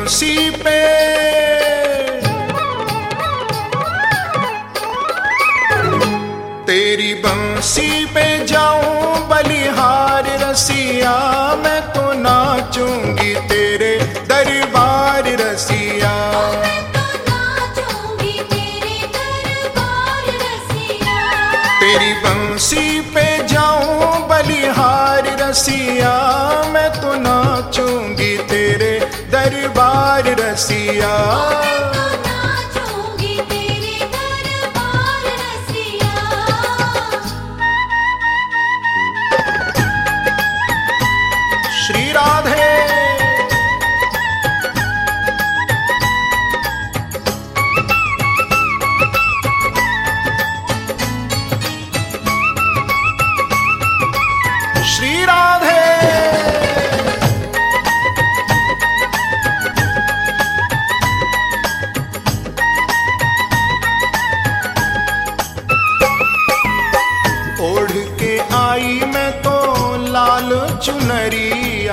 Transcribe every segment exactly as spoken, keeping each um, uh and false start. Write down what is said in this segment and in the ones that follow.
बंसी पे तेरी बंसी पे जाऊं बलिहार रसिया, मैं तो नाचूंगी तेरे दरबार रसिया। मैं तो नाचूंगी तेरे दरबार रसिया। तेरी बंसी पे जाऊं बलिहार रसिया, मैं तो नाचूंगी तेरे दरबार रसिया। श्री राधे श्री राधे ओढ़ के आई मैं तो लाल चुनरिया,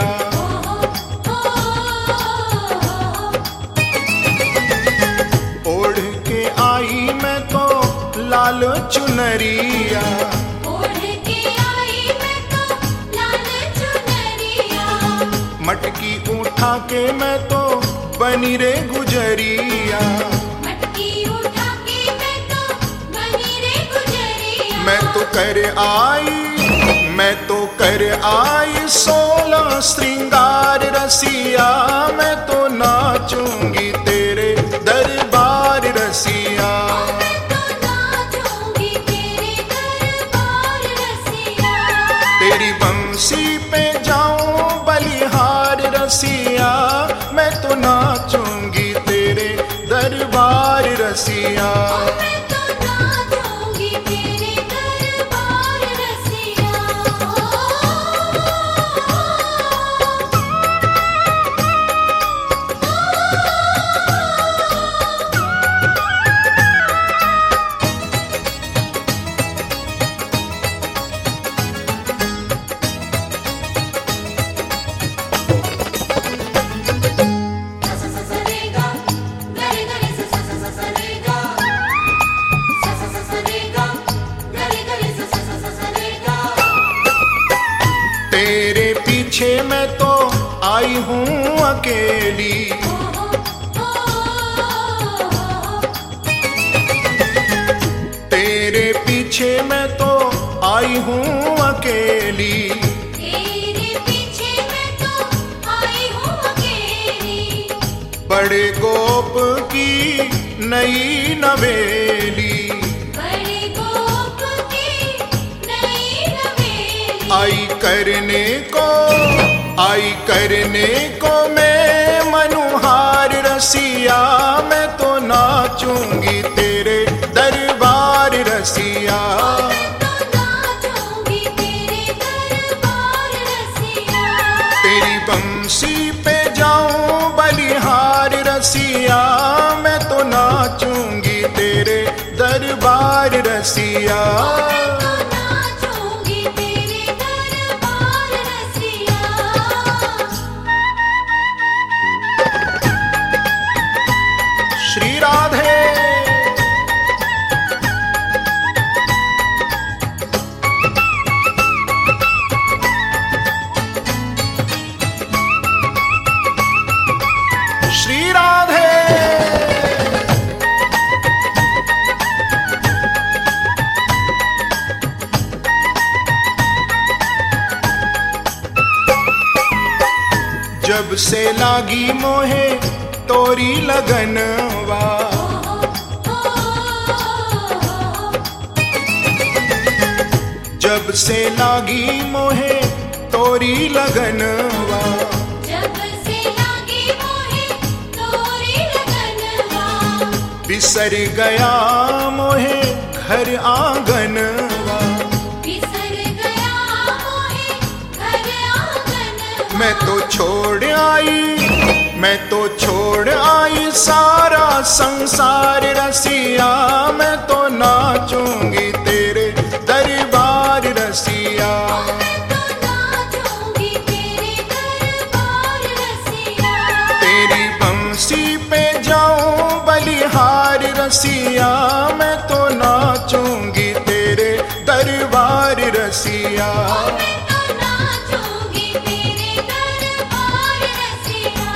ओढ़ के आई मैं तो लाल चुनरिया, ओढ़ के आई मैं तो लाल चुनरिया। मटकी उठा के मैं तो बनी रे गुजरिया, मटकी उठा के मैं तो बनी रे गुजरिया। मैं तो कर आई मैं तो कर आई सोलह श्रृंगार रसिया, मैं तो नाचूंगी तेरे दरबार रसिया। मैं तो नाचूंगी तेरे दरबार रसिया। तेरी बंसी पे जाऊं बलिहार रसिया, मैं तो नाचूंगी तेरे दरबार रसिया। मैं तो नाचूंगी तेरे दरबार रसिया। तेरे पीछे मैं तो आई हूँ अकेली, तेरे पीछे मैं तो आई हूँ अकेली, तेरे पीछे मैं तो आई हूँ अकेली। बड़े गोप की नई नवेली, बड़े गोप की नई नवेली। आई करने को आई करने को मैं मनुहार रसिया, मैं तो नाचूंगी तेरे दरबार रसिया। मैं तो नाचूंगी तेरे दरबार रसिया। तेरी बंसी पे जाऊं बलिहार रसिया, मैं तो नाचूंगी तेरे दरबार रसिया। मैं तो नाचूंगी तेरे दरबार रसिया। श्री राधे श्री राधे जब से लागी मोहे तोरी लगनवा, जब से लागी मोहे तोरी लगनवा, जब से लागी मोहे तोरी लगनवा। बिसर गया मोहे घर आंगनवा, बिसर गया मोहे घर आंगनवा। मैं तो छोड़ आई मैं तो छोड़ आई सारा संसार रसिया, मैं तो नाचूंगी तेरे दरबार रसिया। मैं तो नाचूंगी तेरे दरबार रसिया। तेरी बंसी रसिया, मैं तो नाचूंगी तेरे दरबार रसिया। मैं तो नाचूंगी तेरे दरबार रसिया।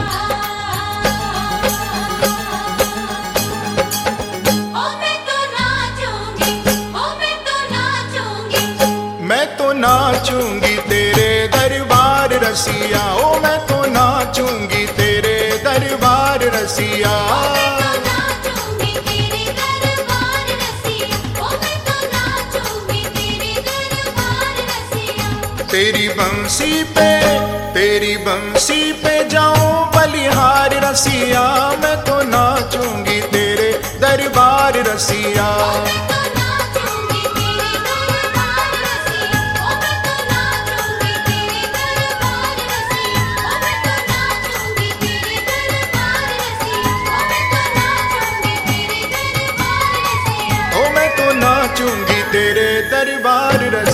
ओ मैं तो नाचूंगी, ओ मैं तो नाचूंगी, मैं तो नाचूंगी तेरे दरबार रसिया, ओ मैं तो नाचूंगी तेरे दरबार रसिया। मैं तो नाचूंगी तेरे दरबार रसिया। ओ मैं तो नाचूंगी तेरे दरबार रसिया। तेरी बंसी पे, तेरी बंसी पे जाऊं बलिहार रसिया, मैं तो नाचूंगी तेरे दरबार रसिया। मैं तो नाचूंगी तेरे दरबार रसिया। ओ मैं तो नाचूंगी तेरे दरबार रसिया। ओ मैं तो नाचूंगी तेरे दरबार रसिया। ओ मैं तो नाचूंगी तेरे दरबार रसिया। ओ मैं तो नाचूंगी तेरे दरबार रसिया।